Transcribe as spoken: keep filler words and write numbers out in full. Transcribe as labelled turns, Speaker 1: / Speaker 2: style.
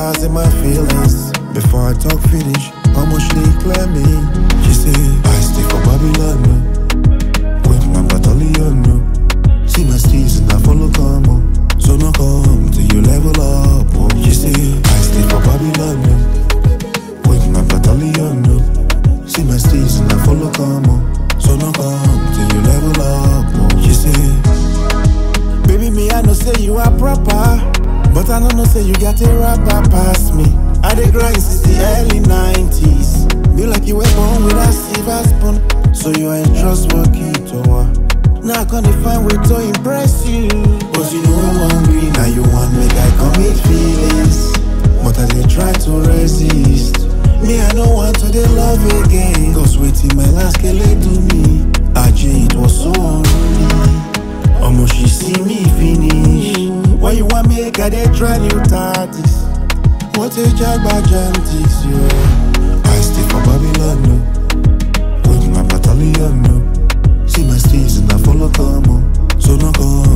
Speaker 1: stars in my feelings. Before I talk finish, how much they clear me? She say, I stay for Babylon, no. With my battalion, no. See my steeds and I follow come on. So no come till you level up, oh. She say, I stay for Babylon, no. With my battalion, no. See my steeds and I follow come on. So no come till you level up, oh. She say, baby, me I know say you are proper, but I don't know say you got a rapper past me. I dey grind since the early nineties. Be like you were born with a silver spoon, so you ain't trustworthy to her. Now I can't find way to impress you, cause you know I'm hungry. Now you want me I commit feelings, but I dey try to resist. Me I don't want to dey love again, cause waiting my last girl do me. Ajay, it was so unruly. Almost she see me finish. Why you want me I dey try new tactics? What a job by Jantis, yeah. I stay for Babylon, no. With my battalion, no. See my steeds and I follow come on. So no come